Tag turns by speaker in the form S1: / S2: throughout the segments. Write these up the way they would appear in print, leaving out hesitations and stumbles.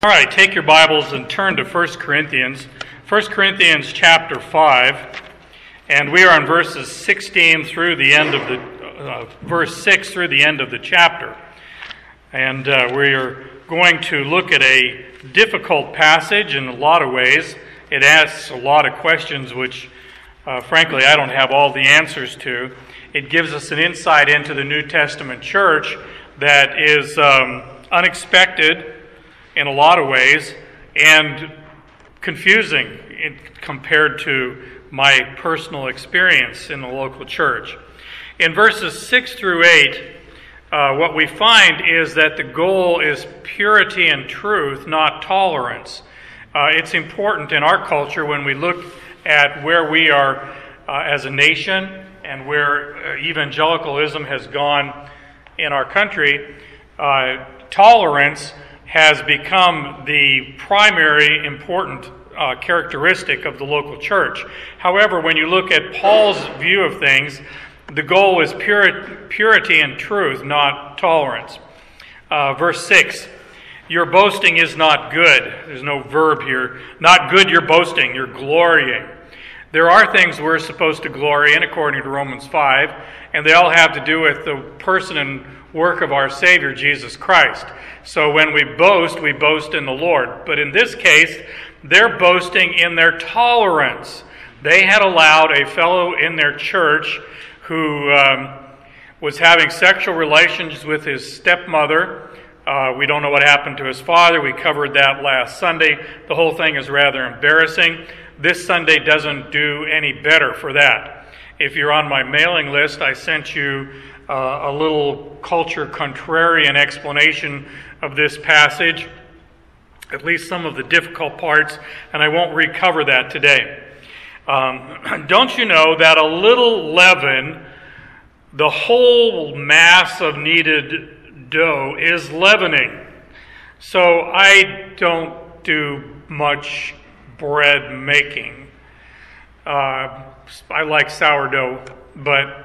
S1: All right, take your Bibles and turn to 1 Corinthians. 1 Corinthians chapter 5, and we are on verses 16 through the end of the verse 6 through the end of the chapter. And we are going to look at a difficult passage in a lot of ways. It asks a lot of questions which, frankly, I don't have all the answers to. It gives us an insight into the New Testament church that is unexpected in a lot of ways, and confusing compared to my personal experience in the local church. In verses 6 through 8, what we find is that the goal is purity and truth, not tolerance. It's important in our culture when we look at where we are as a nation and where evangelicalism has gone in our country. Tolerance has become the primary important characteristic of the local church. However, when you look at Paul's view of things, the goal is purity and truth, not tolerance. Verse 6, your boasting is not good. There's no verb here. Not good you're boasting, you're glorying. There are things we're supposed to glory in according to Romans 5, and they all have to do with the person and work of our Savior, Jesus Christ. So when we boast in the Lord. But in this case, they're boasting in their tolerance. They had allowed a fellow in their church who was having sexual relations with his stepmother. We don't know what happened to his father. We covered that last Sunday. The whole thing is rather embarrassing. This Sunday doesn't do any better for that. If you're on my mailing list, I sent you a little culture contrarian explanation of this passage, at least some of the difficult parts, and I won't recover that today. Don't you know that a little leaven, the whole mass of kneaded dough is leavening? So I don't do much bread making. I like sourdough, but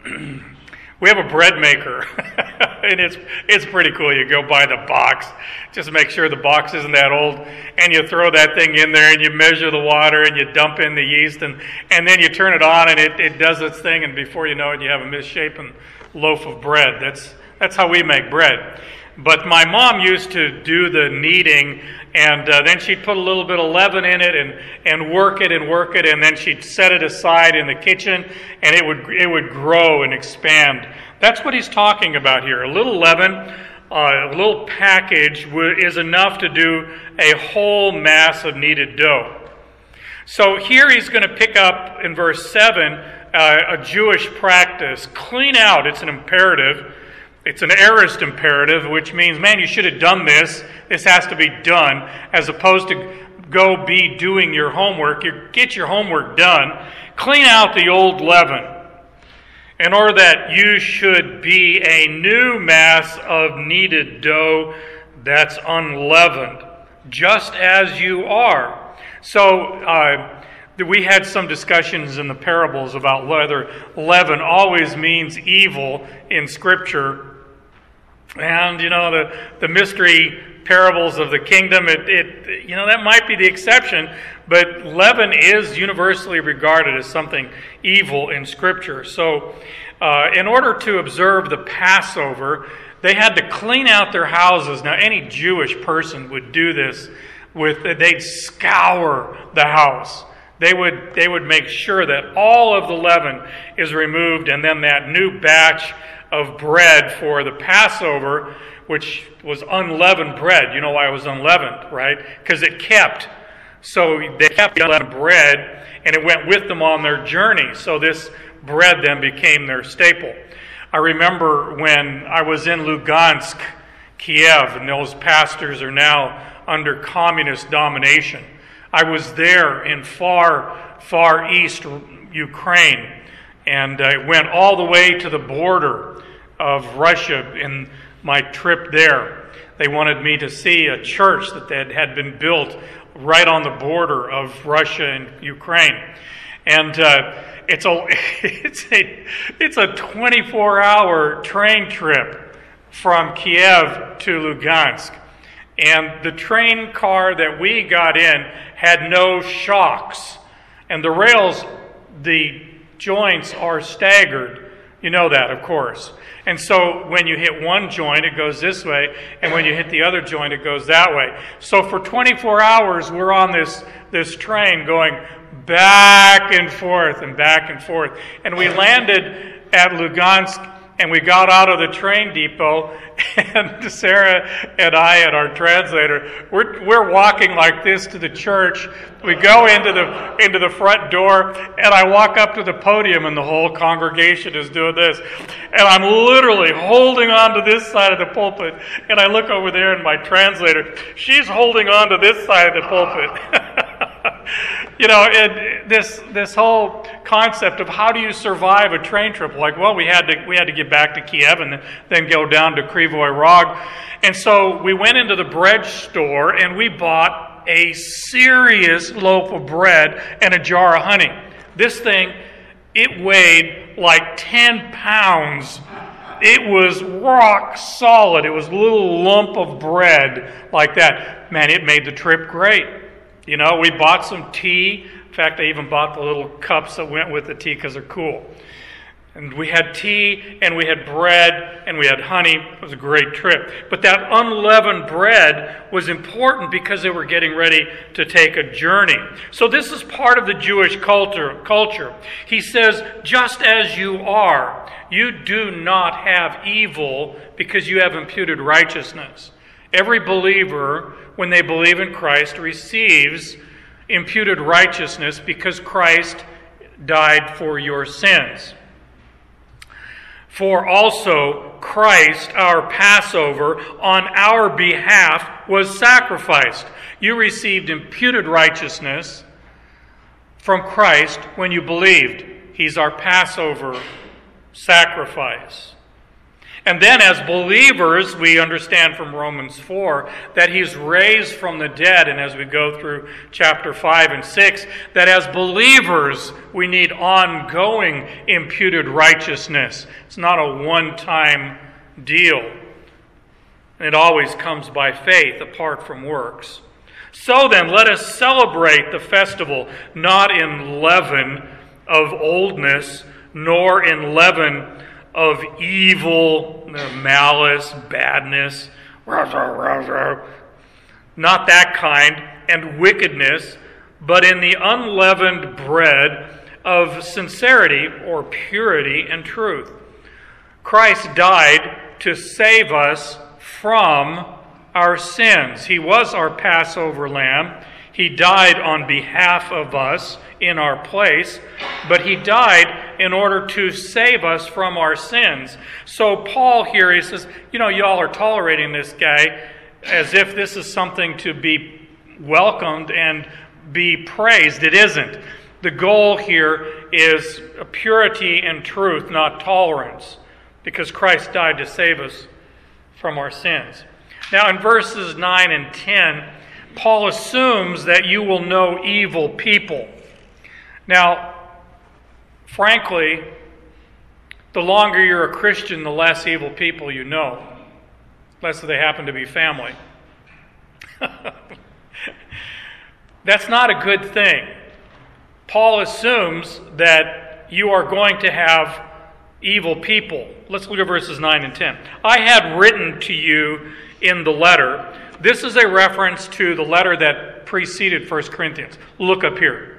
S1: we have a bread maker, and it's pretty cool. You go buy the box, just make sure the box isn't that old, and you throw that thing in there, and you measure the water, and you dump in the yeast, and then you turn it on, and it does its thing, and before you know it, you have a misshapen loaf of bread. That's how we make bread. But my mom used to do the kneading, and then she'd put a little bit of leaven in it and work it, and then she'd set it aside in the kitchen, and it would grow and expand. That's what he's talking about here. A little leaven, a little package is enough to do a whole mass of kneaded dough. So here he's going to pick up in verse 7 a Jewish practice. Clean out, it's an imperative. It's an aorist imperative, which means, man, you should have done this. This has to be done, as opposed to go be doing your homework. Get your homework done. Clean out the old leaven, in order that you should be a new mass of kneaded dough that's unleavened, just as you are. So we had some discussions in the parables about whether leaven always means evil in Scripture. And, the mystery parables of the kingdom, that might be the exception, but leaven is universally regarded as something evil in Scripture. So, in order to observe the Passover, they had to clean out their houses. Now, any Jewish person would do this. They'd scour the house. They would make sure that all of the leaven is removed, and then that new batch of bread for the Passover, which was unleavened bread. You know why it was unleavened, right? Because it kept. So they kept the unleavened bread, and it went with them on their journey. So this bread then became their staple. I remember when I was in Lugansk, Kiev, and those pastors are now under communist domination. I was there in far east Ukraine, and I went all the way to the border of Russia in my trip there. They wanted me to see a church that had been built right on the border of Russia and Ukraine. And it's a 24-hour train trip from Kiev to Lugansk. And the train car that we got in had no shocks. And the rails, the joints are staggered. You know that, of course. And so when you hit one joint, it goes this way. And when you hit the other joint, it goes that way. So for 24 hours, we're on this train going back and forth and back and forth. And we landed at Lugansk, and we got out of the train depot, and Sarah and I and our translator, we're walking like this to the church. We go into the front door, and I walk up to the podium, and the whole congregation is doing this. And I'm literally holding on to this side of the pulpit, and I look over there, and my translator, she's holding on to this side of the pulpit. You know, this whole concept of how do you survive a train trip? Like, well, we had to get back to Kiev and then go down to Krivoy Rog. And so we went into the bread store and we bought a serious loaf of bread and a jar of honey. This thing, it weighed like 10 pounds. It was rock solid. It was a little lump of bread like that. Man, it made the trip great. You know, we bought some tea. In fact, I even bought the little cups that went with the tea because they're cool. And we had tea, and we had bread, and we had honey. It was a great trip. But that unleavened bread was important because they were getting ready to take a journey. So this is part of the Jewish culture. He says, just as you are, you do not have evil because you have imputed righteousness. Every believer, when they believe in Christ, receives imputed righteousness because Christ died for your sins. For also Christ, our Passover, on our behalf was sacrificed. You received imputed righteousness from Christ when you believed. He's our Passover sacrifice. And then as believers, we understand from Romans 4 that He's raised from the dead. And as we go through chapter 5 and 6, that as believers, we need ongoing imputed righteousness. It's not a one-time deal. It always comes by faith, apart from works. So then, let us celebrate the festival, not in leaven of oldness, nor in leaven of evil, malice, badness, not that kind, and wickedness, but in the unleavened bread of sincerity or purity and truth. Christ died to save us from our sins. He was our Passover lamb. He died on behalf of us in our place, but He died in order to save us from our sins. So Paul here, he says, you know, y'all are tolerating this guy as if this is something to be welcomed and be praised. It isn't. The goal here is purity and truth, not tolerance, because Christ died to save us from our sins. Now in verses 9 and 10, Paul assumes that you will know evil people. Now, frankly, the longer you're a Christian, the less evil people you know, unless they happen to be family. That's not a good thing. Paul assumes that you are going to have evil people. Let's look at verses 9 and 10. I had written to you in the letter. This is a reference to the letter that preceded 1 Corinthians. Look up here.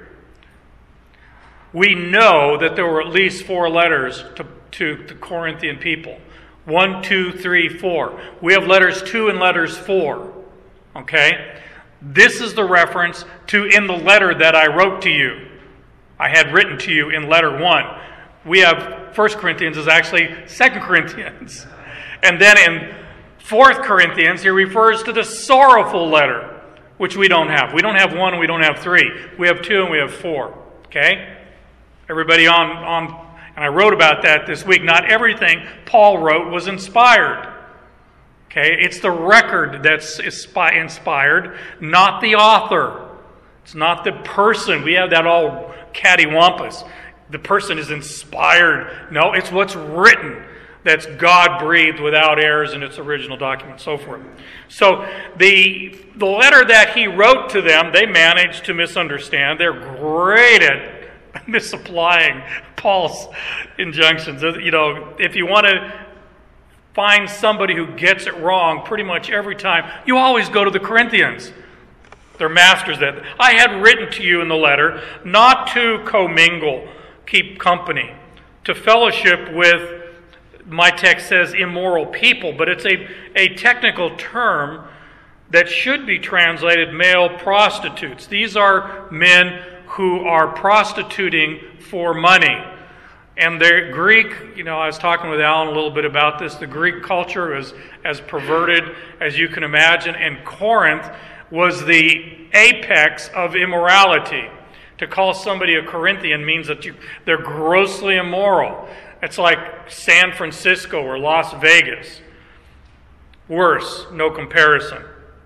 S1: We know that there were at least 4 letters to the Corinthian people. 1, 2, 3, 4. We have letters 2 and letters 4. Okay? This is the reference to in the letter that I wrote to you. I had written to you in letter 1. We have 1 Corinthians is actually 2 Corinthians. And then in 4 Corinthians, he refers to the sorrowful letter, which we don't have. We don't have 1 and we don't have 3. We have 2 and we have 4. Okay? Everybody on and I wrote about that this week. Not everything Paul wrote was inspired. Okay? It's the record that's inspired, not the author. It's not the person. We have that all cattywampus. The person is inspired. No, it's what's written. that's God-breathed without errors in its original document, so forth. So the letter that he wrote to them, they managed to misunderstand. They're great at misapplying Paul's injunctions. You know, if you want to find somebody who gets it wrong pretty much every time, you always go to the Corinthians. They're masters at it. I had written to you in the letter not to commingle, keep company, to fellowship with, my text says, immoral people, but it's a technical term that should be translated male prostitutes. These are men who are prostituting for money. And the Greek, you know, I was talking with Alan a little bit about this. The Greek culture is as perverted as you can imagine, and Corinth was the apex of immorality. To call somebody a Corinthian means that they're grossly immoral. It's like San Francisco or Las Vegas. Worse, no comparison.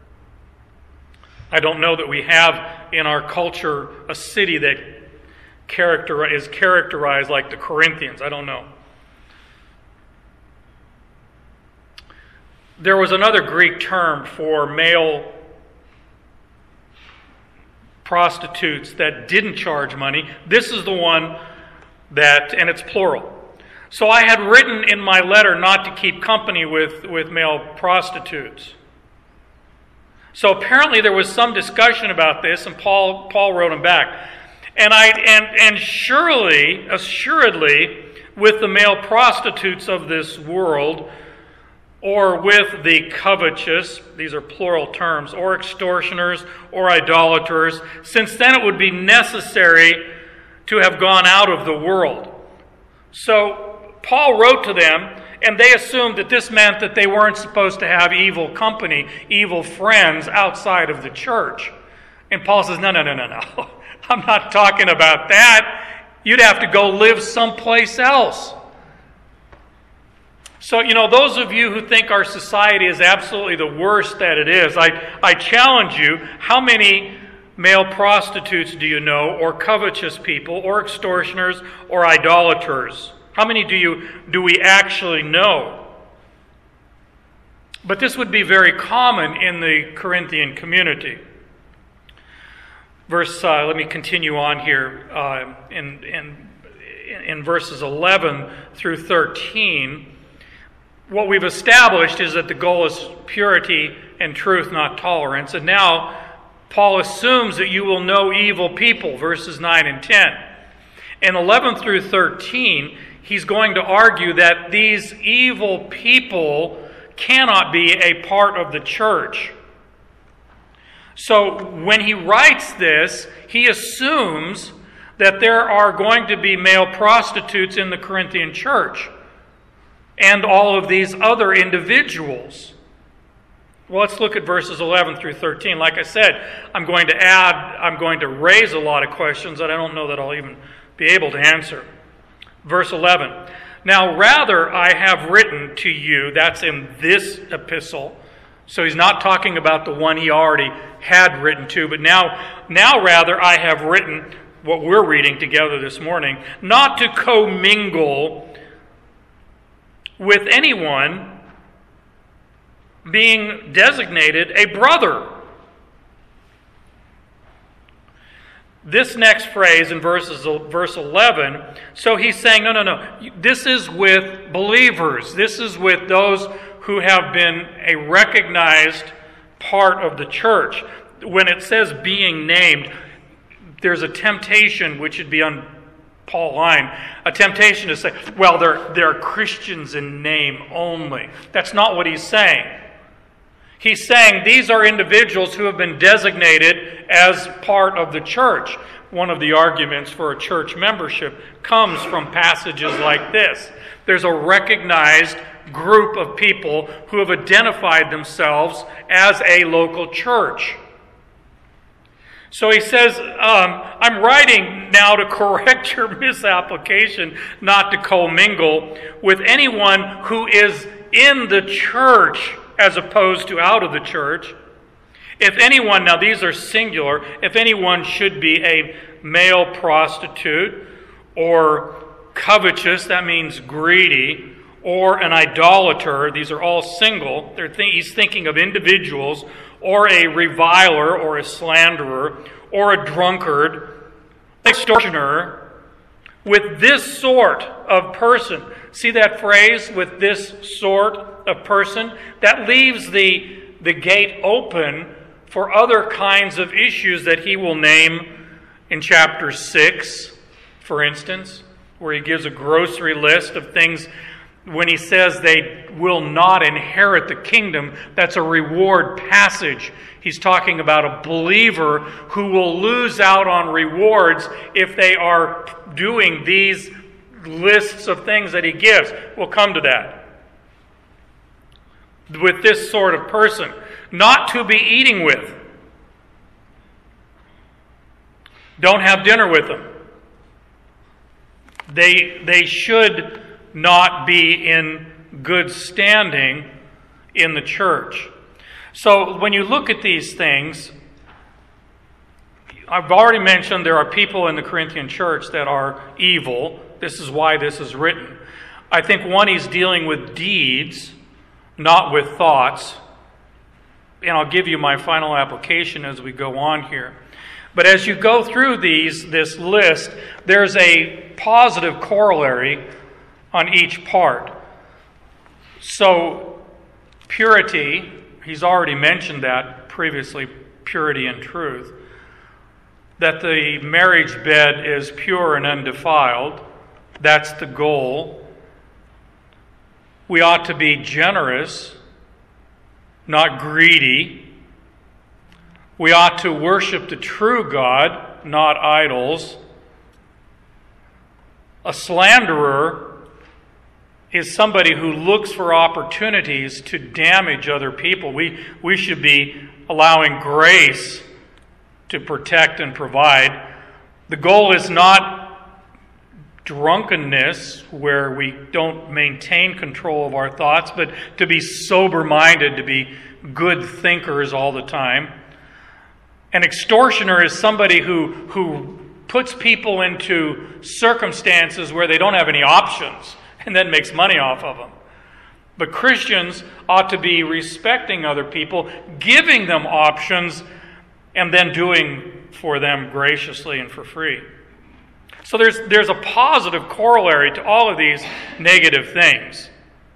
S1: I don't know that we have in our culture a city that is characterized like the Corinthians. I don't know. There was another Greek term for male prostitutes that didn't charge money. This is the one that, and it's plural. So I had written in my letter not to keep company with male prostitutes. So apparently there was some discussion about this, and Paul wrote him back. And surely, assuredly, with the male prostitutes of this world, or with the covetous, these are plural terms, or extortioners, or idolaters, since then it would be necessary to have gone out of the world. So Paul wrote to them, and they assumed that this meant that they weren't supposed to have evil company, evil friends outside of the church. And Paul says, no. I'm not talking about that. You'd have to go live someplace else. So, you know, those of you who think our society is absolutely the worst that it is, I challenge you, how many male prostitutes do you know, or covetous people, or extortioners, or idolaters? How many do we actually know? But this would be very common in the Corinthian community. Let me continue on here in verses 11 through 13. What we've established is that the goal is purity and truth, not tolerance. And now Paul assumes that you will know evil people, verses 9 and 10. In 11 through 13, he's going to argue that these evil people cannot be a part of the church. So when he writes this, he assumes that there are going to be male prostitutes in the Corinthian church and all of these other individuals. Well, let's look at verses 11 through 13. Like I said, I'm going to raise a lot of questions that I don't know that I'll even be able to answer. Verse 11. Now rather I have written to you, that's in this epistle. So he's not talking about the one he already had written to, but now rather I have written what we're reading together this morning, not to commingle with anyone being designated a brother. This next phrase in verse 11, so he's saying, no. This is with believers. This is with those who have been a recognized part of the church. When it says being named, there's a temptation, which would be on Paul line, a temptation to say, well, they're Christians in name only. That's not what he's saying. He's saying these are individuals who have been designated as part of the church. One of the arguments for a church membership comes from passages like this. There's a recognized group of people who have identified themselves as a local church. So he says, I'm writing now to correct your misapplication, not to commingle with anyone who is in the church as opposed to out of the church. If anyone, now these are singular, if anyone should be a male prostitute or covetous, that means greedy, or an idolater. These are all single. He's thinking of individuals, or a reviler, or a slanderer, or a drunkard, extortioner. With this sort of person, see that phrase, with this sort of person? That leaves the gate open for other kinds of issues that he will name in chapter 6, for instance, where he gives a grocery list of things. When he says they will not inherit the kingdom, that's a reward passage. He's talking about a believer who will lose out on rewards if they are doing these lists of things that he gives. We'll come to that. With this sort of person, not to be eating with. Don't have dinner with them. They should not be in good standing in the church. So when you look at these things, I've already mentioned there are people in the Corinthian church that are evil. This is why this is written. I think one, he's dealing with deeds, not with thoughts. And I'll give you my final application as we go on here. But as you go through this list, there's a positive corollary on each part. So, purity, he's already mentioned that previously, purity and truth. That the marriage bed is pure and undefiled. That's the goal. We ought to be generous, not greedy. We ought to worship the true God, not idols. A slanderer is somebody who looks for opportunities to damage other people. We should be allowing grace to protect and provide. The goal is not drunkenness, where we don't maintain control of our thoughts, but to be sober-minded, to be good thinkers all the time. An extortioner is somebody who puts people into circumstances where they don't have any options and then makes money off of them. But Christians ought to be respecting other people, giving them options, and then doing for them graciously and for free. So there's a positive corollary to all of these negative things.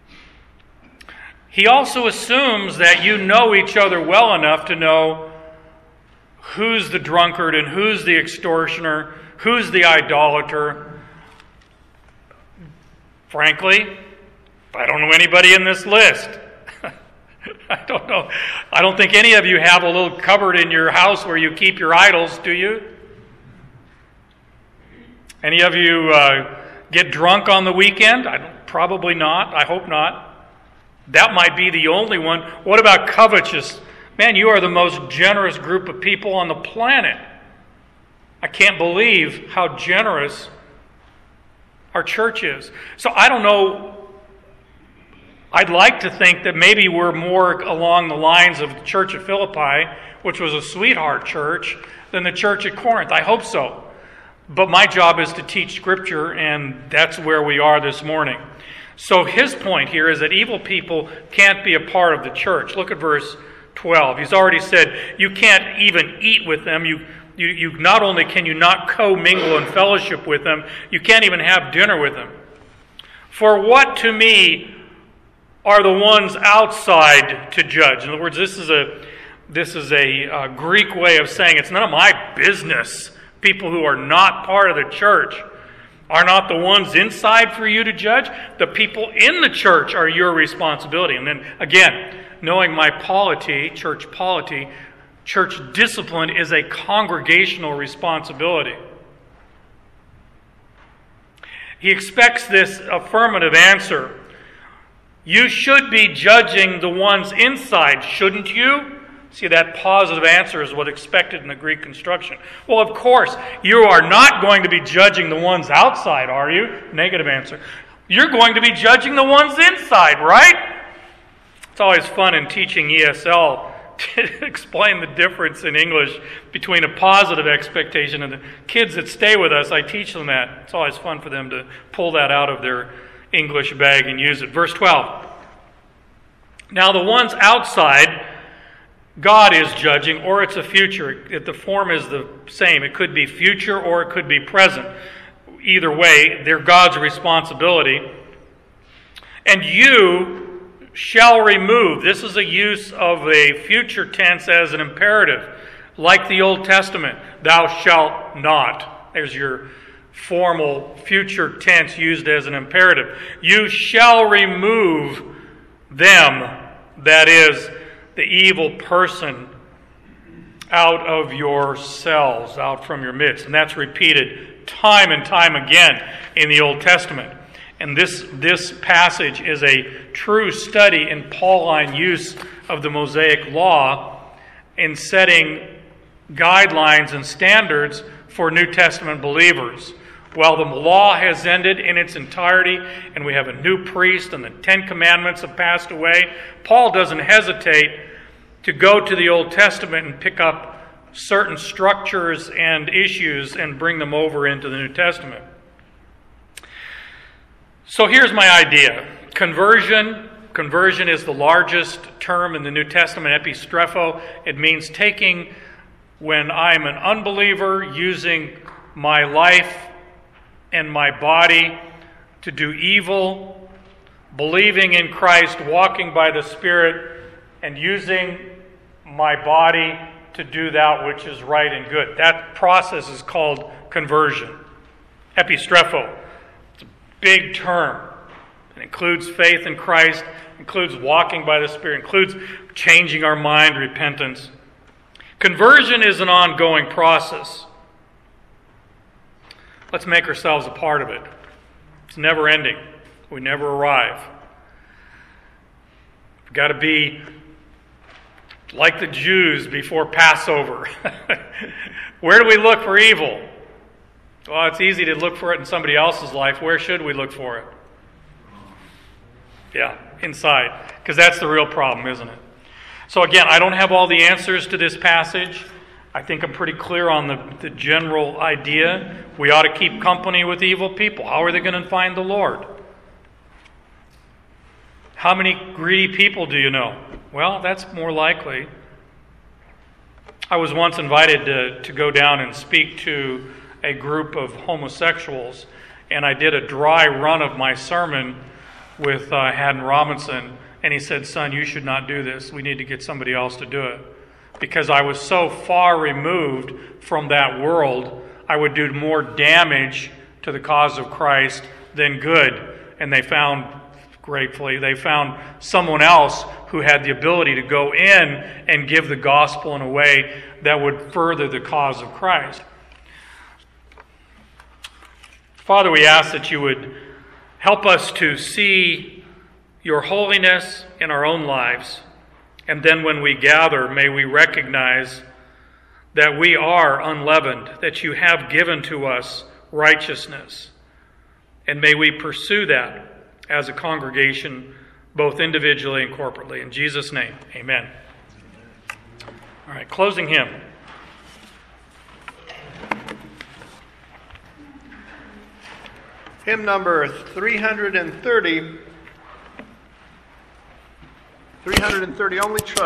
S1: He also assumes that you know each other well enough to know who's the drunkard and who's the extortioner, who's the idolater. Frankly, I don't know anybody in this list. I don't know. I don't think any of you have a little cupboard in your house where you keep your idols, do you? Any of you get drunk on the weekend? Probably not. I hope not. That might be the only one. What about covetous? Man, you are the most generous group of people on the planet. I can't believe how generous our church is. So I don't know. I'd like to think that maybe we're more along the lines of the church of Philippi, which was a sweetheart church, than the church at Corinth. I hope so. But my job is to teach Scripture, and that's where we are this morning. So his point here is that evil people can't be a part of the church. Look at verse 12. He's already said you can't even eat with them. You not only can you not co-mingle and fellowship with them, you can't even have dinner with them. For what to me are the ones outside to judge? In other words, this is a Greek way of saying it's none of my business. People who are not part of the church are not the ones inside for you to judge. The people in the church are your responsibility. And then again, knowing my polity, church discipline is a congregational responsibility. He expects this affirmative answer. You should be judging the ones inside, shouldn't you? See, that positive answer is what's expected in the Greek construction. Well, of course, you are not going to be judging the ones outside, are you? Negative answer. You're going to be judging the ones inside, right? It's always fun in teaching ESL to explain the difference in English between a positive expectation and the kids that stay with us. I teach them that. It's always fun for them to pull that out of their English bag and use it. Verse 12. Now the ones outside, God is judging, or it's a future. The form is the same. It could be future or it could be present. Either way, they're God's responsibility. And you shall remove. This is a use of a future tense as an imperative. Like the Old Testament, thou shalt not. There's your formal future tense used as an imperative. You shall remove them, that is, the evil person, out of yourselves, out from your midst. And that's repeated time and time again in the Old Testament. And this passage is a true study in Pauline use of the Mosaic Law in setting guidelines and standards for New Testament believers. While the law has ended in its entirety and we have a new priest and the Ten Commandments have passed away, Paul doesn't hesitate to go to the Old Testament and pick up certain structures and issues and bring them over into the New Testament. So here's my idea. Conversion. Conversion is the largest term in the New Testament, epistrepho. It means taking, when I'm an unbeliever, using my life and my body to do evil, believing in Christ, walking by the Spirit, and using my body to do that which is right and good. That process is called conversion. Epistrepho. It's a big term. It includes faith in Christ, includes walking by the Spirit, includes changing our mind, repentance. Conversion is an ongoing process. Let's make ourselves a part of it. It's never ending. We never arrive. We've got to be like the Jews before Passover. Where do we look for evil? Well, it's easy to look for it in somebody else's life. Where should we look for it? Yeah, inside. Because that's the real problem, isn't it? So again, I don't have all the answers to this passage. I think I'm pretty clear on the general idea. We ought to keep company with evil people. How are they going to find the Lord? How many greedy people do you know? Well, that's more likely. I was once invited to go down and speak to a group of homosexuals, and I did a dry run of my sermon with Haddon Robinson, and he said, "Son, you should not do this. We need to get somebody else to do it." Because I was so far removed from that world, I would do more damage to the cause of Christ than good. And they found, gratefully, they found someone else who had the ability to go in and give the gospel in a way that would further the cause of Christ. Father, we ask that you would help us to see your holiness in our own lives. And then when we gather, may we recognize that we are unleavened, that you have given to us righteousness. And may we pursue that as a congregation, both individually and corporately. In Jesus' name, amen. All right, closing hymn.
S2: Hymn number 330. 330, Only Trust.